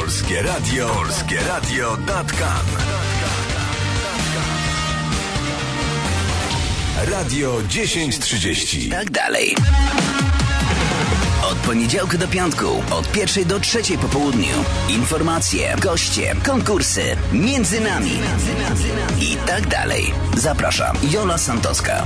polskieradio.com. Radio 1030. Tak dalej. Od poniedziałku do piątku, od 1 do 3 po południu. Informacje, goście, konkursy, między nami i tak dalej. Zapraszam, Jola Santowska.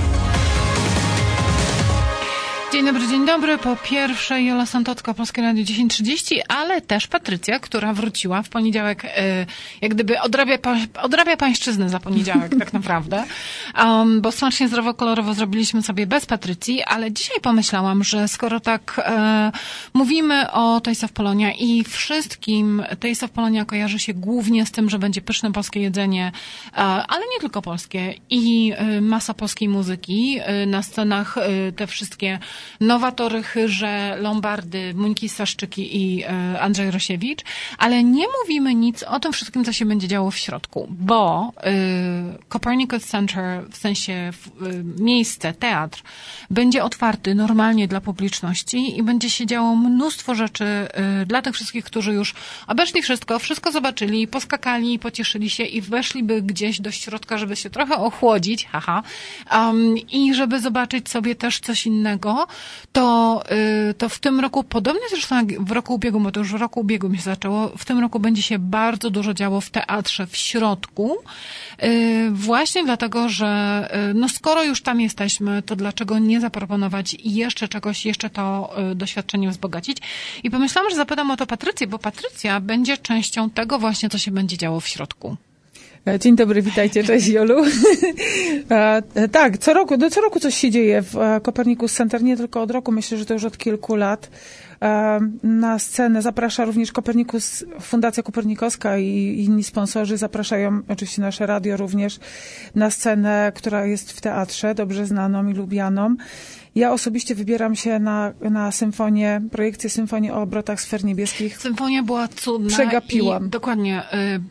Dzień dobry. Po pierwsze Jola Santocka, Polskie Radio 1030, ale też Patrycja, która wróciła w poniedziałek, jak gdyby odrabia pańszczyznę za poniedziałek tak naprawdę, bo smacznie zdrowo-kolorowo zrobiliśmy sobie bez Patrycji, ale dzisiaj pomyślałam, że skoro tak mówimy o Taste of Polonia i wszystkim Taste of Polonia kojarzy się głównie z tym, że będzie pyszne polskie jedzenie, ale nie tylko polskie i masa polskiej muzyki, na scenach te wszystkie Nowatory, Chyrze, Lombardy, Muńki Staszczyki i Andrzej Rosiewicz, ale nie mówimy nic o tym wszystkim, co się będzie działo w środku, bo Copernicus Center, w sensie miejsce, teatr, będzie otwarty normalnie dla publiczności i będzie się działo mnóstwo rzeczy dla tych wszystkich, którzy już obeszli wszystko zobaczyli, poskakali, pocieszyli się i weszliby gdzieś do środka, żeby się trochę ochłodzić, i żeby zobaczyć sobie też coś innego, to w tym roku, podobnie zresztą jak w roku ubiegłym, bo to już w roku ubiegłym się zaczęło, w tym roku będzie się bardzo dużo działo w teatrze w środku, właśnie dlatego, że no skoro już tam jesteśmy, to dlaczego nie zaproponować jeszcze czegoś, jeszcze to doświadczenie wzbogacić. I pomyślałam, że zapytam o to Patrycję, bo Patrycja będzie częścią tego właśnie, co się będzie działo w środku. Dzień dobry, witajcie, cześć Jolu. Tak, co roku coś się dzieje w Copernicus Center, nie tylko od roku, myślę, że to już od kilku lat. Na scenę zaprasza również Copernicus, Fundacja Kopernikowska i inni sponsorzy zapraszają, oczywiście nasze radio również, na scenę, która jest w teatrze, dobrze znaną i lubianą. Ja osobiście wybieram się na symfonię, projekcję symfonii o obrotach sfer niebieskich. Symfonia była cudna. Przegapiłam. I dokładnie.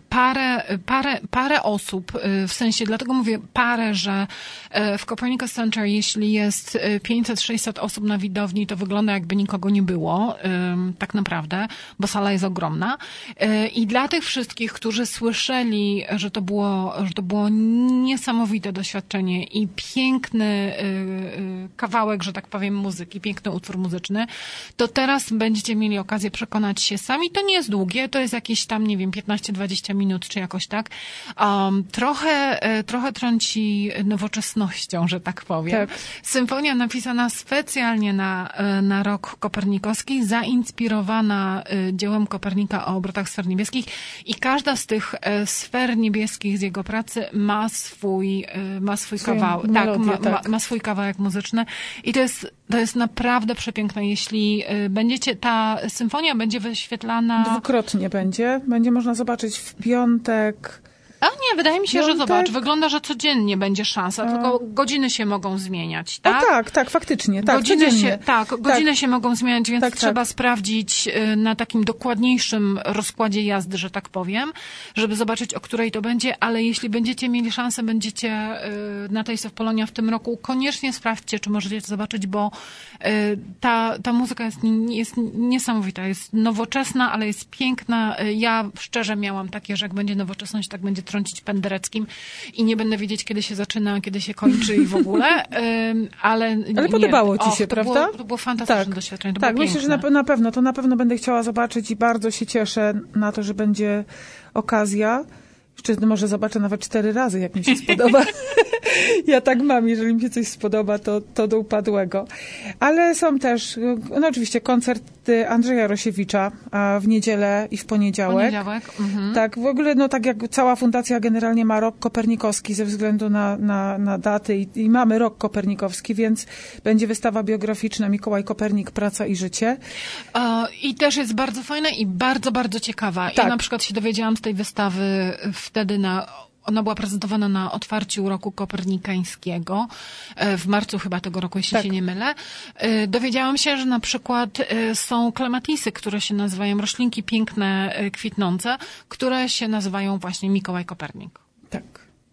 Parę osób, w sensie, dlatego mówię parę, że w Copernicus Center, jeśli jest 500-600 osób na widowni, to wygląda jakby nikogo nie było, tak naprawdę, bo sala jest ogromna. I dla tych wszystkich, którzy słyszeli, że to było niesamowite doświadczenie i piękny kawałek, że tak powiem, muzyki, piękny utwór muzyczny, to teraz będziecie mieli okazję przekonać się sami. To nie jest długie, to jest jakieś tam, nie wiem, 15-20 minut, czy jakoś tak. Trochę trąci nowoczesnością, że tak powiem. Tak. Symfonia napisana specjalnie na rok kopernikowski, zainspirowana dziełem Kopernika o obrotach sfer niebieskich i każda z tych sfer niebieskich z jego pracy ma swój kawałek. Tak, ma swój kawałek muzyczny. I to jest naprawdę przepiękne. Jeśli ta symfonia będzie wyświetlana... Dwukrotnie będzie można zobaczyć w piątek. A nie, wydaje mi się, że zobacz, wygląda, że codziennie będzie szansa, tylko godziny się mogą zmieniać, tak? Tak, faktycznie, tak, godziny się mogą zmieniać, więc trzeba sprawdzić na takim dokładniejszym rozkładzie jazdy, że tak powiem, żeby zobaczyć, o której to będzie, ale jeśli będziecie mieli szansę, będziecie na Taste of Polonia w tym roku, koniecznie sprawdźcie, czy możecie to zobaczyć, bo ta muzyka jest niesamowita, jest nowoczesna, ale jest piękna. Ja szczerze miałam takie, że jak będzie nowoczesność, tak będzie trącić pendereckim i nie będę wiedzieć, kiedy się zaczyna, kiedy się kończy i w ogóle, ale podobało ci się, prawda? To było fantastyczne doświadczenie. To tak, było myślę, że na pewno będę chciała zobaczyć i bardzo się cieszę na to, że będzie okazja. Jeszcze może zobaczę nawet 4 razy, jak mi się spodoba. Ja tak mam, jeżeli mi się coś spodoba, to do upadłego. Ale są też, oczywiście koncerty Andrzeja Rosiewicza w niedzielę i w poniedziałek. Tak, w ogóle, tak jak cała fundacja generalnie ma rok kopernikowski ze względu na daty i mamy rok kopernikowski, więc będzie wystawa biograficzna Mikołaj Kopernik, praca i życie. I też jest bardzo fajna i bardzo, bardzo ciekawa. Tak. Ja na przykład się dowiedziałam z tej wystawy wtedy ona była prezentowana na otwarciu roku kopernikańskiego w marcu chyba tego roku, jeśli się nie mylę. Dowiedziałam się, że na przykład są klematisy, które się nazywają, roślinki piękne, kwitnące, które się nazywają właśnie Mikołaj Kopernik. Tak.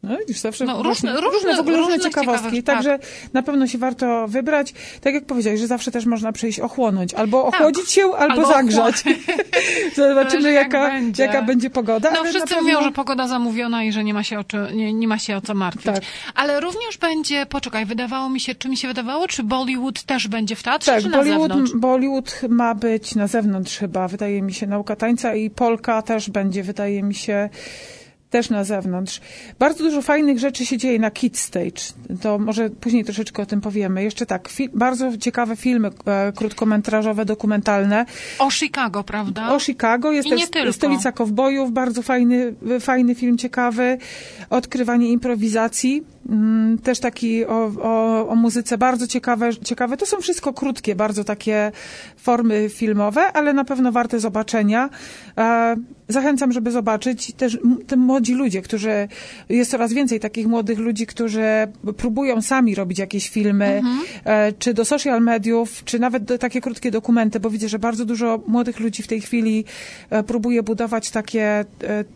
No, widzisz, zawsze różne różne ciekawostki, tak. także na pewno się warto wybrać. Tak jak powiedziałeś, że zawsze też można przyjść ochłonąć, albo ochłodzić się, albo zagrzać. Zobaczymy, jaka będzie pogoda. No wszyscy mówią, że pogoda zamówiona i że nie ma się o co martwić. Tak. Ale również będzie, wydawało mi się, czy Bollywood też będzie w teatrze, czy na zewnątrz? Bollywood ma być na zewnątrz chyba, wydaje mi się, nauka tańca i Polka też będzie, wydaje mi się, też na zewnątrz. Bardzo dużo fajnych rzeczy się dzieje na Kids Stage. To może później troszeczkę o tym powiemy. Jeszcze tak, bardzo ciekawe filmy krótkometrażowe, dokumentalne. O Chicago, prawda? O Chicago. Jest też Stolica Kowbojów. Bardzo fajny film, ciekawy. Odkrywanie improwizacji. Też taki o muzyce. Bardzo ciekawe. To są wszystko krótkie, bardzo takie formy filmowe, ale na pewno warte zobaczenia. Zachęcam, żeby zobaczyć też te młodzi ludzie, jest coraz więcej takich młodych ludzi, którzy próbują sami robić jakieś filmy, czy do social mediów, czy nawet takie krótkie dokumenty, bo widzę, że bardzo dużo młodych ludzi w tej chwili próbuje budować takie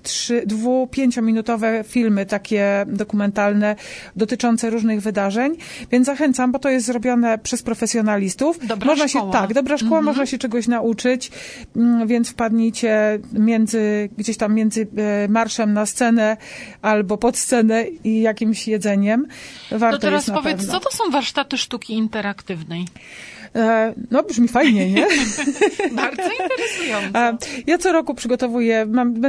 2-5-minutowe filmy, takie dokumentalne, dotyczące różnych wydarzeń, więc zachęcam, bo to jest zrobione przez profesjonalistów. Dobra szkoła. Dobra szkoła, można się czegoś nauczyć, więc wpadnijcie gdzieś tam między marszem na scenę albo pod scenę i jakimś jedzeniem. Warto to teraz jest na powiedz, pewno. co to są warsztaty sztuki interaktywnej? No, brzmi fajnie, nie? Bardzo interesująco. Ja co roku przygotowuję,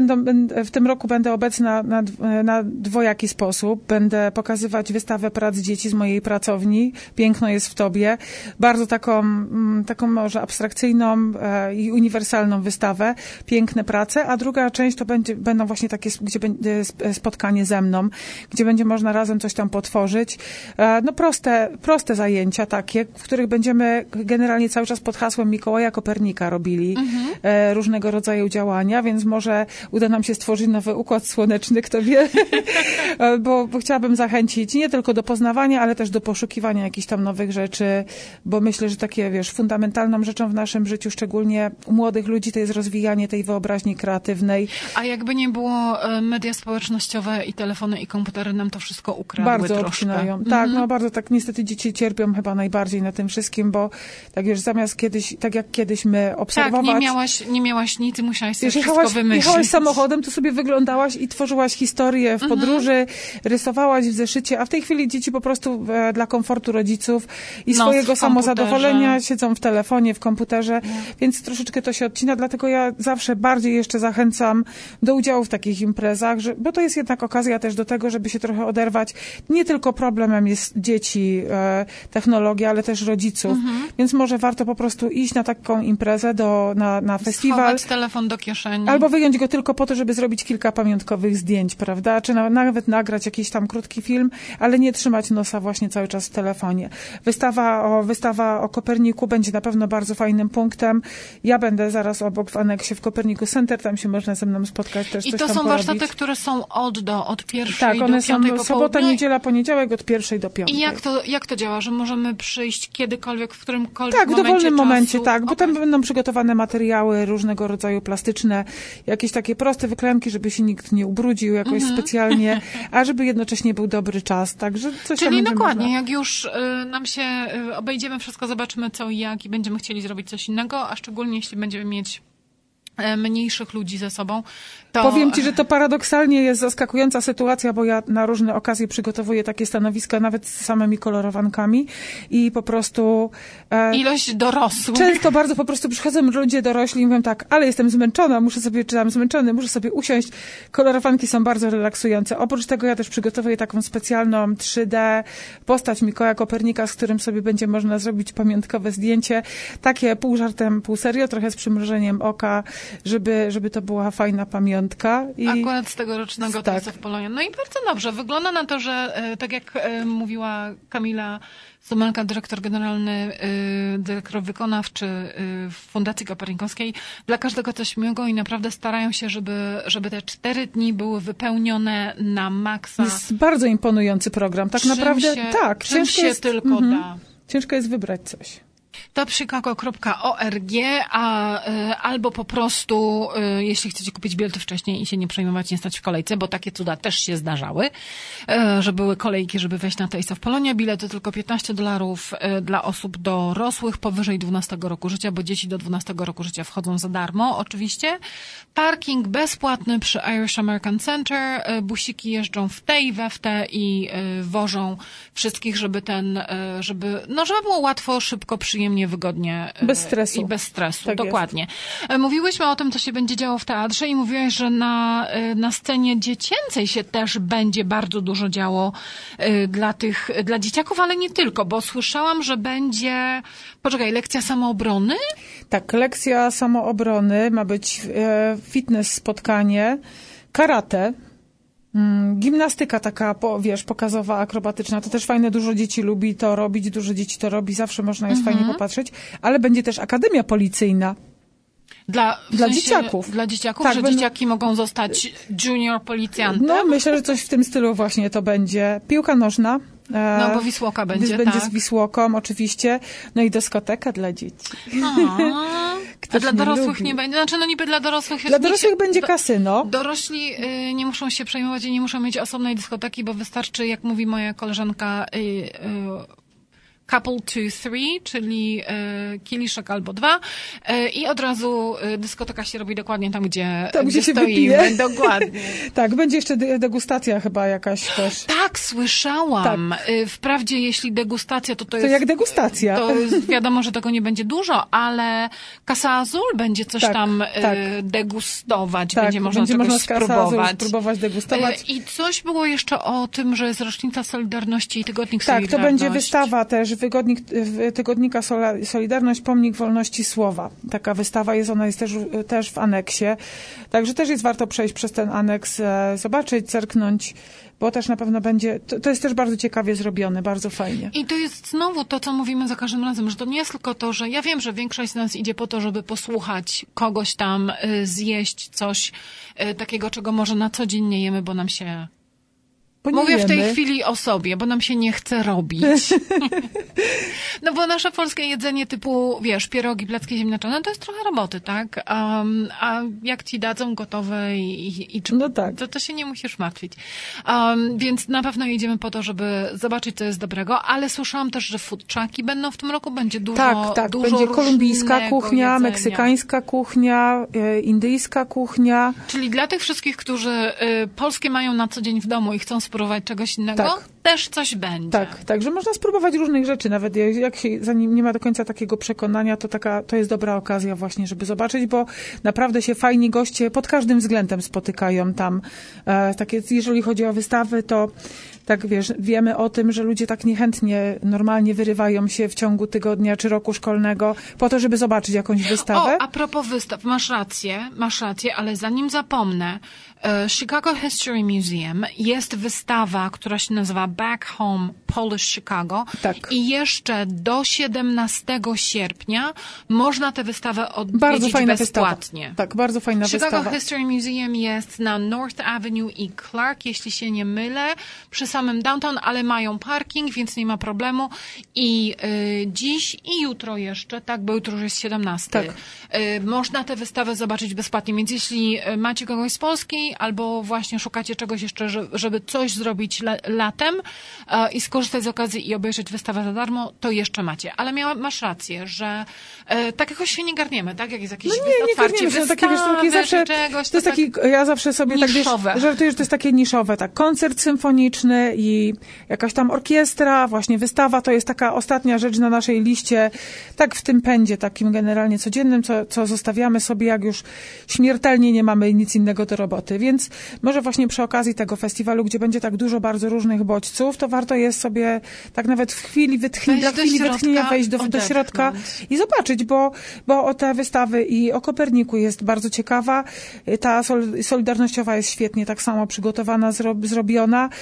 w tym roku będę obecna na dwojaki sposób. Będę pokazywać wystawę prac dzieci z mojej pracowni. Piękno jest w tobie. Bardzo taką może abstrakcyjną i uniwersalną wystawę. Piękne prace. A druga część to będą właśnie takie, gdzie będzie spotkanie ze mną, gdzie będzie można razem coś tam potworzyć. No proste zajęcia takie, w których będziemy generalnie cały czas pod hasłem Mikołaja Kopernika robili różnego rodzaju działania, więc może uda nam się stworzyć nowy układ słoneczny, kto wie, bo chciałabym zachęcić nie tylko do poznawania, ale też do poszukiwania jakichś tam nowych rzeczy, bo myślę, że takie, fundamentalną rzeczą w naszym życiu, szczególnie u młodych ludzi, to jest rozwijanie tej wyobraźni kreatywnej. A jakby nie było, media społecznościowe i telefony i komputery nam to wszystko ukradły bardzo troszkę. Obcinają. Tak, bardzo tak. Niestety dzieci cierpią chyba najbardziej na tym wszystkim, bo tak zamiast kiedyś, tak jak kiedyś my obserwować... Tak, nie miałaś nic i musiałaś sobie wszystko wymyślić. Jechałaś samochodem, to sobie wyglądałaś i tworzyłaś historię w podróży, rysowałaś w zeszycie, a w tej chwili dzieci po prostu dla komfortu rodziców i swojego samozadowolenia siedzą w telefonie, w komputerze, więc troszeczkę to się odcina, dlatego ja zawsze bardziej jeszcze zachęcam do udziału w takich imprezach, bo to jest jednak okazja też do tego, żeby się trochę oderwać. Nie tylko problemem jest dzieci, technologia, ale też rodziców. Więc może warto po prostu iść na taką imprezę, na festiwal. Schować telefon do kieszeni. Albo wyjąć go tylko po to, żeby zrobić kilka pamiątkowych zdjęć, prawda? Czy nawet nagrać jakiś tam krótki film, ale nie trzymać nosa właśnie cały czas w telefonie. Wystawa o Koperniku będzie na pewno bardzo fajnym punktem. Ja będę zaraz obok w aneksie w Koperniku Center, tam się można ze mną spotkać, też I coś to tam są porobić. warsztaty, które są od pierwszej tak, do one piątej są sobota, niedziela, poniedziałek od 1 do 5. I jak to działa, że możemy przyjść kiedykolwiek, w którymkolwiek tak, w dowolnym momencie, czasu? tak, bo tam będą przygotowane materiały różnego rodzaju plastyczne, jakieś takie proste wyklejanki, żeby się nikt nie ubrudził jakoś specjalnie, a żeby jednocześnie był dobry czas, także coś tam Czyli będzie dokładnie, można. jak już nam się obejdziemy wszystko, zobaczymy co i jak i będziemy chcieli zrobić coś innego, a szczególnie jeśli będziemy mieć mniejszych ludzi ze sobą, to... Powiem ci, że to paradoksalnie jest zaskakująca sytuacja, bo ja na różne okazje przygotowuję takie stanowiska, nawet z samymi kolorowankami i po prostu... Ilość dorosłych. Często bardzo po prostu przychodzą ludzie dorośli i mówią tak, ale jestem zmęczona, muszę sobie usiąść. Kolorowanki są bardzo relaksujące. Oprócz tego ja też przygotowuję taką specjalną 3D postać Mikołaja Kopernika, z którym sobie będzie można zrobić pamiątkowe zdjęcie. Takie pół żartem, pół serio, trochę z przymrużeniem oka, żeby to była fajna pamiątka. Akurat z tegorocznego Taste of Polonia. No i bardzo dobrze. Wygląda na to, że tak jak mówiła Kamila Sumelka, dyrektor generalny, dyrektor wykonawczy w Fundacji Kopernikowskiej, dla każdego coś miłego i naprawdę starają się, żeby te 4 dni były wypełnione na maksa. Jest bardzo imponujący program. Tak naprawdę, tak. Czym się tylko da. Ciężko jest wybrać coś. topchicago.org, albo po prostu, jeśli chcecie kupić bilety wcześniej i się nie przejmować, nie stać w kolejce, bo takie cuda też się zdarzały, że były kolejki, żeby wejść na Taste of Polonia. Bilety tylko $15 dla osób dorosłych powyżej 12 roku życia, bo dzieci do 12 roku życia wchodzą za darmo, oczywiście. Parking bezpłatny przy Irish American Center. Busiki jeżdżą w te i we w te i wożą wszystkich, żeby było łatwo, szybko, przyjemnie, wygodnie. Bez stresu. I bez stresu, tak dokładnie. Jest. Mówiłyśmy o tym, co się będzie działo w teatrze i mówiłaś, że na scenie dziecięcej się też będzie bardzo dużo działo dla dzieciaków, ale nie tylko, bo słyszałam, że będzie, lekcja samoobrony? Tak, lekcja samoobrony, ma być fitness spotkanie, karate, gimnastyka taka, pokazowa, akrobatyczna, to też fajne, dużo dzieci lubi to robić, dużo dzieci to robi, zawsze można jest fajnie popatrzeć, ale będzie też akademia policyjna. Dla dzieciaków. Dla dzieciaków, tak, że dzieciaki mogą zostać junior policjantem? No, myślę, że coś w tym stylu właśnie to będzie. Piłka nożna. No, bo Wisłoka będzie, Będzie z Wisłoką, oczywiście. No i dyskoteka dla dzieci. A dla dorosłych nie będzie? Znaczy, niby dla dorosłych... Dla dorosłych będzie kasyno. Dorośli nie muszą się przejmować i nie muszą mieć osobnej dyskoteki, bo wystarczy, jak mówi moja koleżanka... couple 2-3, czyli kieliszek albo 2 i od razu dyskoteka się robi dokładnie tam, gdzie się stoimy. Wypije. Dokładnie. Tak, będzie jeszcze degustacja chyba jakaś też. Tak, słyszałam. Tak. Wprawdzie jeśli degustacja, to jest... To jak degustacja. To jest, wiadomo, że tego nie będzie dużo, ale Casa Azul będzie coś tam degustować. Tak, będzie można czegoś spróbować degustować. I coś było jeszcze o tym, że jest rocznica Solidarności i Tygodnik Solidarności. Tak, to będzie wystawa też, Tygodnika Solidarność, Pomnik Wolności Słowa. Taka wystawa jest, ona jest też w aneksie. Także też jest warto przejść przez ten aneks, zobaczyć, zerknąć, bo też na pewno będzie, to jest też bardzo ciekawie zrobione, bardzo fajnie. I to jest znowu to, co mówimy za każdym razem, że to nie jest tylko to, że ja wiem, że większość z nas idzie po to, żeby posłuchać kogoś tam, zjeść coś takiego, czego może na co dzień nie jemy, bo nam się... Mówię w tej chwili o sobie, bo nam się nie chce robić. No bo nasze polskie jedzenie typu, pierogi, placki ziemniaczane, to jest trochę roboty, tak? A jak ci dadzą gotowe to się nie musisz martwić. Więc na pewno jedziemy po to, żeby zobaczyć, co jest dobrego, ale słyszałam też, że food trucki będą w tym roku, będzie dużo dużo będzie kolumbijska kuchnia, jedzenia. meksykańska kuchnia, indyjska kuchnia. Czyli dla tych wszystkich, którzy polskie mają na co dzień w domu i chcą spróbować czegoś innego, też coś będzie. Tak, także można spróbować różnych rzeczy, nawet jak się zanim nie ma do końca takiego przekonania, to jest dobra okazja właśnie, żeby zobaczyć, bo naprawdę się fajni goście pod każdym względem spotykają tam. Jeżeli chodzi o wystawy, to tak wiemy o tym, że ludzie tak niechętnie normalnie wyrywają się w ciągu tygodnia czy roku szkolnego po to, żeby zobaczyć jakąś wystawę. A propos wystaw, masz rację, ale zanim zapomnę, Chicago History Museum jest wystawa, która się nazywa Back Home Polish Chicago i jeszcze do 17 sierpnia można tę wystawę odwiedzić bezpłatnie. Wystawa. Tak, bardzo fajna wystawa. Chicago History Museum jest na North Avenue i Clark, jeśli się nie mylę, przy samym downtown, ale mają parking, więc nie ma problemu. I dziś i jutro jeszcze, bo jutro już jest 17. Tak. Można tę wystawę zobaczyć bezpłatnie, więc jeśli macie kogoś z Polski albo właśnie szukacie czegoś jeszcze, żeby coś zrobić latem i skorzystać z okazji i obejrzeć wystawę za darmo, to jeszcze macie. Ale masz rację, że tak jakoś się nie garniemy, tak? Jak jest jakieś otwarcie wystawy zawsze, czegoś. To jest taki, ja zawsze sobie niszowe. Tak żartuję, że to jest takie niszowe, tak. Koncert symfoniczny i jakaś tam orkiestra, właśnie wystawa, to jest taka ostatnia rzecz na naszej liście, tak w tym pędzie takim generalnie codziennym, co zostawiamy sobie, jak już śmiertelnie nie mamy nic innego do roboty. Więc może właśnie przy okazji tego festiwalu, gdzie będzie tak dużo bardzo różnych bodźców, to warto jest sobie tak nawet w chwili wytchnienia wejść do środka i zobaczyć, bo o te wystawy i o Koperniku jest bardzo ciekawa. Ta solidarnościowa jest świetnie tak samo przygotowana, zrobiona.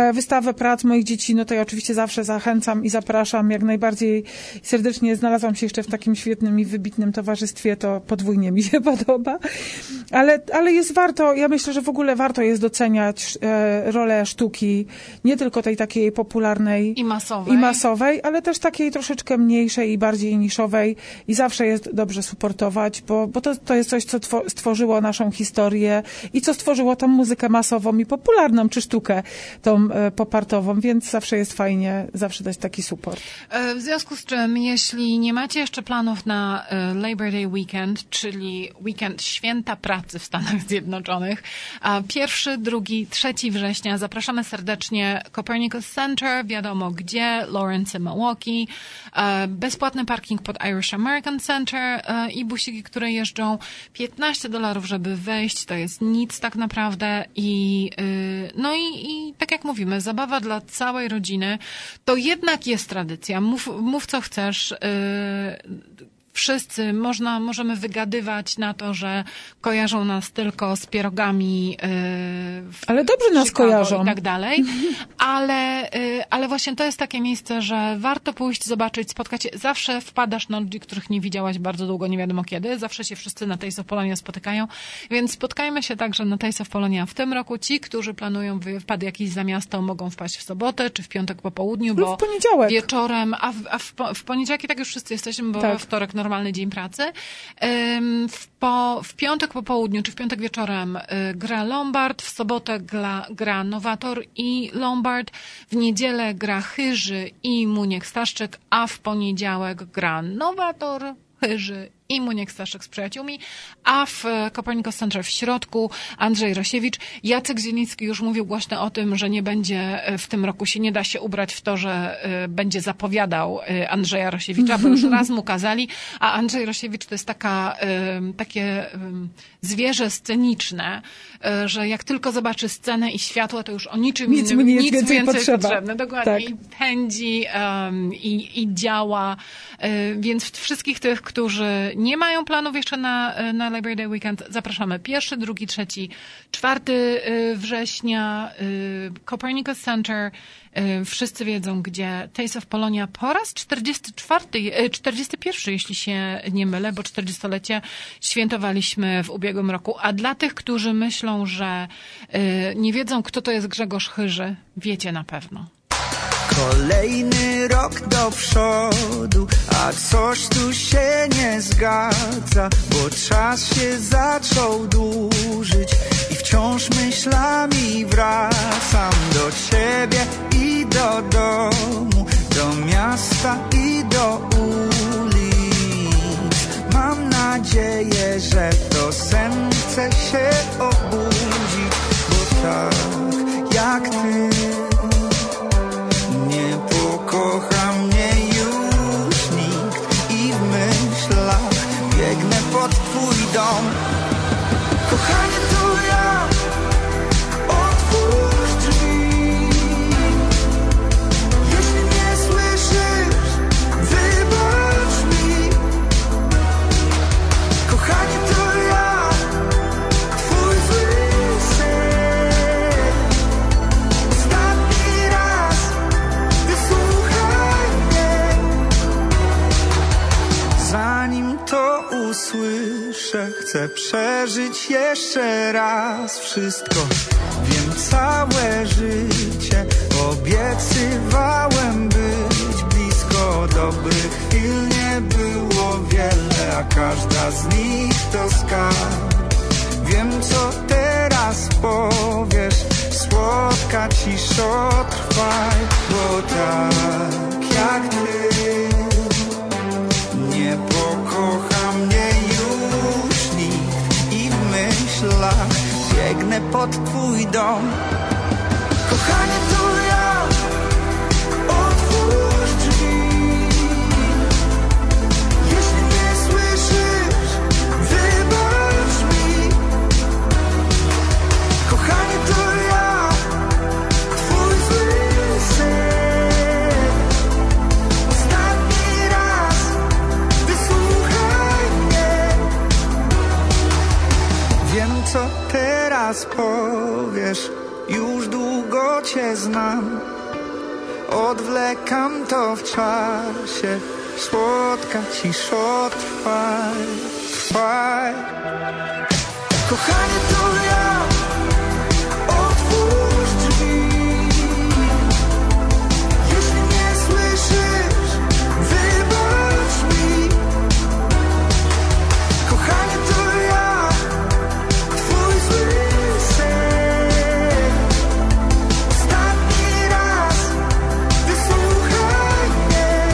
wystawę prac moich dzieci, no to ja oczywiście zawsze zachęcam i zapraszam jak najbardziej serdecznie. Znalazłam się jeszcze w takim świetnym i wybitnym towarzystwie, to podwójnie mi się podoba. Ale jest warto, ja myślę, że w ogóle warto jest doceniać rolę sztuki, nie tylko tej takiej popularnej i masowej, ale też takiej troszeczkę mniejszej i bardziej niszowej i zawsze jest dobrze suportować, bo to jest coś, co stworzyło naszą historię i co stworzyło tą muzykę masową i popularną, czy sztukę tą popartową, więc zawsze jest fajnie, zawsze dać taki support. W związku z czym, jeśli nie macie jeszcze planów na Labor Day Weekend, czyli weekend święta pracy w Stanach Zjednoczonych, 1, 2, 3 września zapraszamy serdecznie Copernicus Center, wiadomo gdzie, Lawrence, Milwaukee, bezpłatny parking pod Irish American Center i busiki, które jeżdżą, $15, żeby wejść, to jest nic tak naprawdę i tak jak mówimy, zabawa dla całej rodziny, to jednak jest tradycja. Mów co chcesz. Wszyscy możemy wygadywać na to, że kojarzą nas tylko z pierogami ale dobrze nas kojarzą. I tak dalej. Ale właśnie to jest takie miejsce, że warto pójść, zobaczyć, spotkać się. Zawsze wpadasz na ludzi, których nie widziałaś bardzo długo, nie wiadomo kiedy. Zawsze się wszyscy na Taste of Polonia spotykają. Więc spotkajmy się także na Taste of Polonia w tym roku. Ci, którzy planują wypad jakiś za miasto, mogą wpaść w sobotę czy w piątek po południu, bo w poniedziałek. Wieczorem, a w poniedziałek i tak już wszyscy jesteśmy, bo tak. Wtorek normalny dzień pracy. W piątek po południu, czy w piątek wieczorem gra Lombard, w sobotę gra Nowator i Lombard, w niedzielę gra Chyży i Muniek Staszczyk, a w poniedziałek gra Nowator, Chyży i Muniek Staszczyk z przyjaciółmi, a w Copernicus Center w środku Andrzej Rosiewicz. Jacek Zieliński już mówił głośno o tym, że nie będzie w tym roku, się nie da się ubrać w to, że będzie zapowiadał Andrzeja Rosiewicza, bo już raz mu kazali, a Andrzej Rosiewicz to jest takie zwierzę sceniczne, że jak tylko zobaczy scenę i światło, to już o niczym innym nic więcej potrzebne. Dokładnie. Tak. I pędzi i działa. Więc wszystkich tych, którzy nie mają planów jeszcze na Labor Day Weekend, zapraszamy 1, 2, 3, 4 września, Copernicus Center. Wszyscy wiedzą, gdzie Taste of Polonia po raz 41, jeśli się nie mylę, bo 40-lecie świętowaliśmy w ubiegłym roku. A dla tych, którzy myślą, że nie wiedzą, kto to jest Grzegorz Chyży, wiecie na pewno. Kolejny rok do przodu, a coś tu się nie zgadza, bo czas się zaczął dłużyć i wciąż myślami wracam do ciebie i do domu, do miasta i do ulic. Mam nadzieję, że to sen chce się obudzić, bo tak jak ty nie pokocha mnie już nikt i w myślach biegnę pod twój dom. Kochanie, to ja, otwórz drzwi. Jeśli nie słyszysz, wybacz mi. Kochanie, to ja, twój zły syn. Ostatni raz wysłuchaj mnie. Zanim to usłyszę, chcę przeżyć jeszcze raz wszystko. Wiem całe życie, obiecywałem być blisko. Dobrych chwil nie było wiele, a każda z nich to skarb. Wiem, co teraz powiesz, słodka ciszo, trwaj, bo tak jak ty nie pokocha mnie już nikt i w myślach biegnę pod twój dom. Kochanie, to ja, otwórz drzwi. Jeśli nie słyszysz, wybacz mi. Kochanie, to ja, twój zły syn. Ostatni raz wysłuchaj mnie. Wiem, co teraz powiesz, już długo cię znam. Odwlekam to w czasie, słodka ciszo, trwaj, trwaj. Kochanie, to ja, otwórz drzwi. Jeśli nie słyszysz, wybacz mi. Kochanie, to ja, twój zły sen. Ostatni raz wysłuchaj mnie.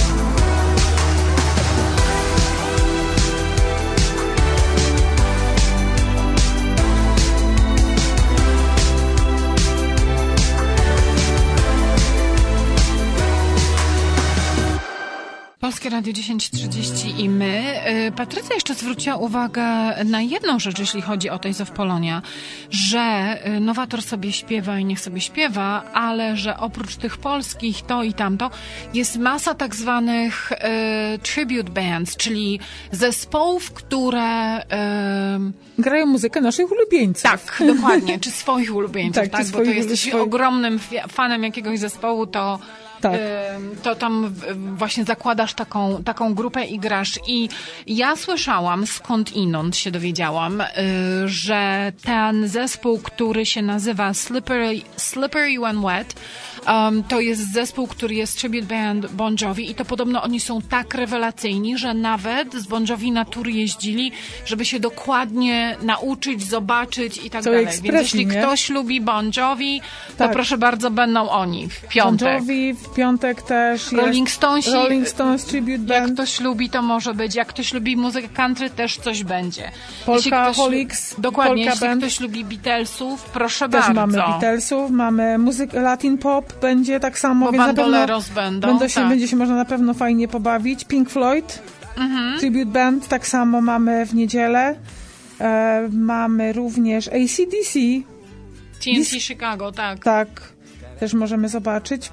Polskie Radio 1030 i my. Patrycja jeszcze zwróciła uwagę na jedną rzecz, jeśli chodzi o Taste of Polonia, że Nowator sobie śpiewa i niech sobie śpiewa, ale że oprócz tych polskich to i tamto jest masa tak zwanych tribute bands, czyli zespołów, które Grają muzykę naszych ulubieńców. tak, dokładnie, czy swoich ulubieńców, tak, bo to jesteś ogromnym fanem jakiegoś zespołu, to Tak. to tam właśnie zakładasz taką grupę i grasz. I ja słyszałam, skądinąd się dowiedziałam, że ten zespół, który się nazywa Slippery When Wet, to jest zespół, który jest tribute band Bon Jovi i to podobno oni są tak rewelacyjni, że nawet z Bon Jovi na tury jeździli, żeby się dokładnie nauczyć, zobaczyć i tak dalej. Więc jeśli ktoś lubi Bon Jovi, to proszę bardzo, będą oni w piątek. Bon Jovi w piątek też Rolling Stones Tribute Band. Jak ktoś lubi, to może być. Jak ktoś lubi muzykę country, też coś będzie. Polkaholics, dokładnie, Polka jeśli Band. ktoś lubi Beatlesów, proszę Też bardzo. mamy Beatlesów, mamy Latin pop będzie tak samo, Bo więc na bandoleros pewno będzie się można na pewno fajnie pobawić. Pink Floyd, Tribute Band, tak samo mamy w niedzielę. Mamy również AC/DC. TNT Chicago, tak. Tak, też możemy zobaczyć.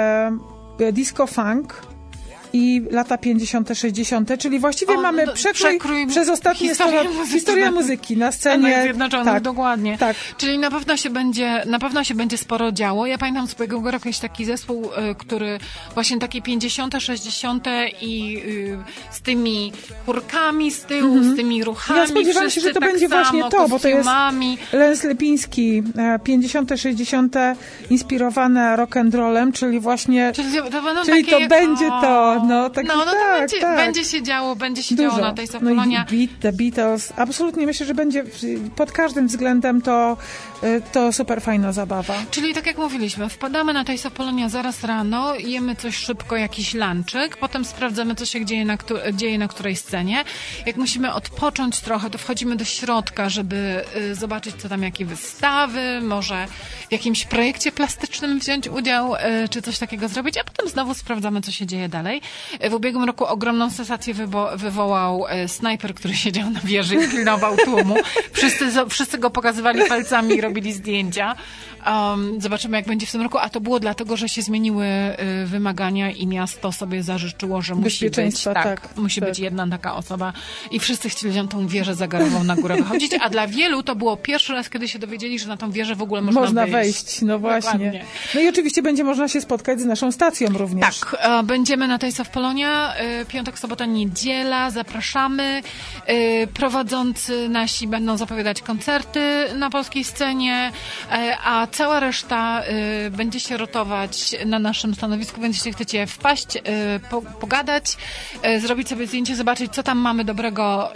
Disco Funk i lata 50., 60., czyli właściwie mamy przekrój przez ostatnie historia muzyki na scenie Stanach Zjednoczonych, tak, dokładnie. Tak. Czyli na pewno się będzie sporo działo. Ja pamiętam z ubiegłego roku jest taki zespół, który właśnie takie 50., 60. i z tymi chórkami z tyłu, z tymi ruchami. Ja spodziewam się, że to tak będzie samo, właśnie to, bo to jest kostiumami. Lens Lipiński, 50., 60. inspirowane rock'n'rollem, czyli właśnie Czyli to będzie to. No, tak, będzie się działo na tej Polonia. I The Beatles. Absolutnie myślę, że będzie pod każdym względem to super fajna zabawa. Czyli tak jak mówiliśmy, wpadamy na Taste of Polonia zaraz rano, jemy coś szybko, jakiś lunchek, potem sprawdzamy, co się dzieje na której scenie. Jak musimy odpocząć trochę, to wchodzimy do środka, żeby zobaczyć, co tam, jakie wystawy, może w jakimś projekcie plastycznym wziąć udział, czy coś takiego zrobić, a potem znowu sprawdzamy, co się dzieje dalej. W ubiegłym roku ogromną sensację wywołał snajper, który siedział na wieży i pilnował tłumu. Wszyscy go pokazywali palcami i robili zdjęcia. Zobaczymy, jak będzie w tym roku, a to było dlatego, że się zmieniły wymagania i miasto sobie zażyczyło, że musi być jedna taka osoba i wszyscy chcieli tą wieżę zegarową na górę wychodzić, a dla wielu to było pierwszy raz, kiedy się dowiedzieli, że na tą wieżę w ogóle można wejść. No właśnie. Dokładnie. No i oczywiście będzie można się spotkać z naszą stacją również. Tak, będziemy na Taste of Polonia, piątek, sobota, niedziela, zapraszamy. Prowadzący nasi będą zapowiadać koncerty na polskiej scenie, a cała reszta będzie się rotować na naszym stanowisku, więc jeśli chcecie wpaść, pogadać, zrobić sobie zdjęcie, zobaczyć, co tam mamy dobrego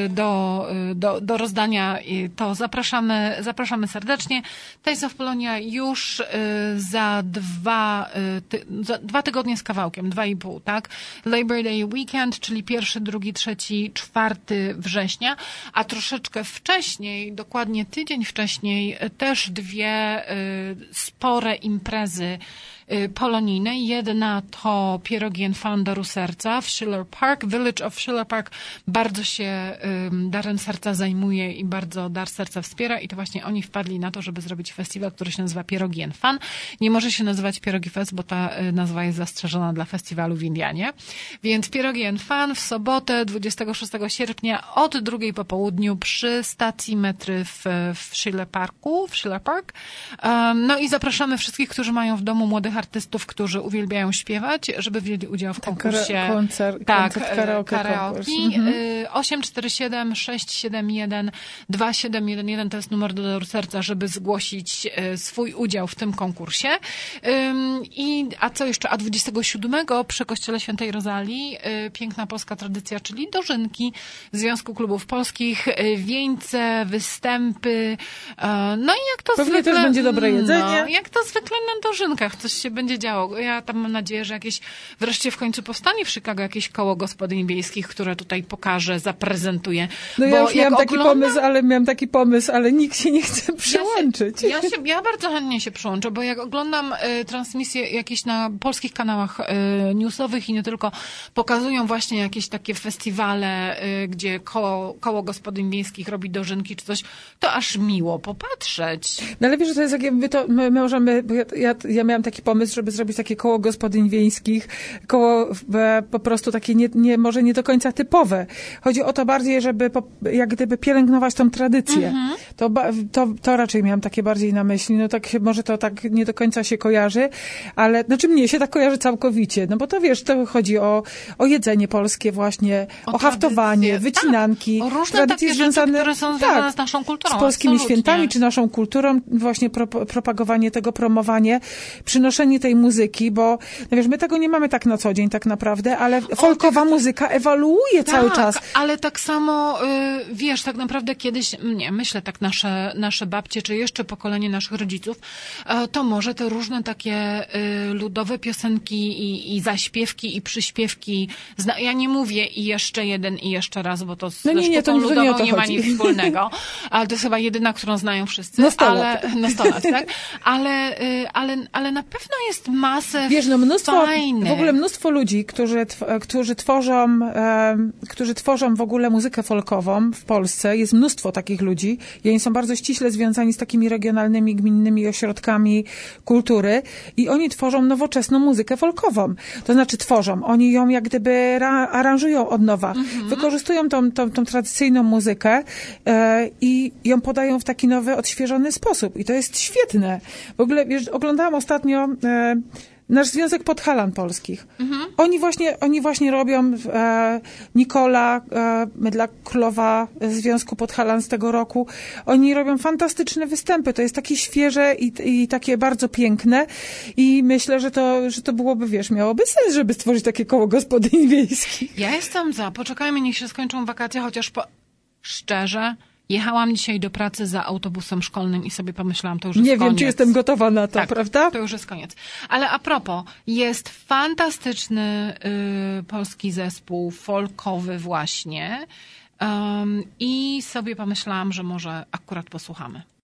do rozdania, to zapraszamy serdecznie. Taste of Polonia już za 2 tygodnie z kawałkiem, 2,5, tak? Labor Day Weekend, czyli 1, 2, 3, 4 września, a troszeczkę wcześniej, dokładnie tydzień wcześniej, też 2 spore imprezy polonijne. Jedna to Pierogi and Fun Daru Serca w Schiller Park. Village of Schiller Park bardzo się Darem Serca zajmuje i bardzo Dar Serca wspiera i to właśnie oni wpadli na to, żeby zrobić festiwal, który się nazywa Pierogi and Fun. Nie może się nazywać Pierogi Fest, bo ta nazwa jest zastrzeżona dla festiwalu w Indianie. Więc Pierogi and Fun w sobotę 26 sierpnia od 2:00 po południu przy stacji metry w Schiller Park. No i zapraszamy wszystkich, którzy mają w domu młodych artystów, którzy uwielbiają śpiewać, żeby wzięli udział w konkursie. Koncert karaoke. 847 671 2711 to jest numer do Daru Serca, żeby zgłosić swój udział w tym konkursie. A co jeszcze? A 27 przy Kościele Świętej Rozalii piękna polska tradycja, czyli dożynki Związku Klubów Polskich, wieńce, występy. No i jak to pewnie zwykle... też będzie dobre jedzenie. No, jak to zwykle na dożynkach coś się będzie działo. Ja tam mam nadzieję, że wreszcie w końcu powstanie w Chicago jakieś koło gospodyń wiejskich, które tutaj pokaże, zaprezentuje. No ja już miałam taki pomysł, ale nikt się nie chce przyłączyć. Ja bardzo chętnie się przyłączę, bo jak oglądam transmisje jakieś na polskich kanałach newsowych i nie tylko, pokazują właśnie jakieś takie festiwale, gdzie koło gospodyń wiejskich robi dożynki czy coś, to aż miło popatrzeć. No ale wiesz, że to jest jakby to, my możemy, bo ja miałam taki pomysł, żeby zrobić takie koło gospodyń wiejskich, koło po prostu takie może nie do końca typowe. Chodzi o to bardziej, żeby jak gdyby pielęgnować tą tradycję. To raczej miałam takie bardziej na myśli. No tak może to tak nie do końca się kojarzy, ale znaczy mnie się tak kojarzy całkowicie. No bo to wiesz, to chodzi o jedzenie polskie właśnie, o haftowanie, wycinanki. O różne tradycje związane, które są związane z naszą kulturą. Z polskimi absolutnie. Świętami, czy naszą kulturą, właśnie propagowanie tego, promowanie, przynoszenie tej muzyki, bo no wiesz, my tego nie mamy tak na co dzień tak naprawdę, ale folkowa muzyka ewoluuje cały czas. Ale tak samo, wiesz, tak naprawdę kiedyś, myślę tak nasze babcie, czy jeszcze pokolenie naszych rodziców, to może te różne takie ludowe piosenki i zaśpiewki i przyśpiewki. Ja nie mówię i jeszcze jeden i jeszcze raz, bo to z sztuką ludową nie ma nic wspólnego. Ale to jest chyba jedyna, którą znają wszyscy. Nastolat, tak? Ale na pewno jest masę fajnych. W ogóle mnóstwo ludzi, którzy tworzą w ogóle muzykę folkową w Polsce. Jest mnóstwo takich ludzi i oni są bardzo ściśle związani z takimi regionalnymi, gminnymi ośrodkami kultury i oni tworzą nowoczesną muzykę folkową. To znaczy oni ją jak gdyby aranżują od nowa. Wykorzystują tą tradycyjną muzykę i ją podają w taki nowy, odświeżony sposób. I to jest świetne. W ogóle, wiesz, oglądałam ostatnio nasz Związek Podhalan Polskich. Oni właśnie robią Nikola, dla królowa Związku Podhalan z tego roku. Oni robią fantastyczne występy. To jest takie świeże i takie bardzo piękne. I myślę, że to byłoby, wiesz, miałoby sens, żeby stworzyć takie koło gospodyń wiejskich. Ja jestem za. Poczekajmy, niech się skończą wakacje, chociaż szczerze, jechałam dzisiaj do pracy za autobusem szkolnym i sobie pomyślałam, to już jest koniec. Nie wiem, czy jestem gotowa na to, tak, prawda? To już jest koniec. Ale a propos, jest fantastyczny polski zespół folkowy właśnie i sobie pomyślałam, że może akurat posłuchamy.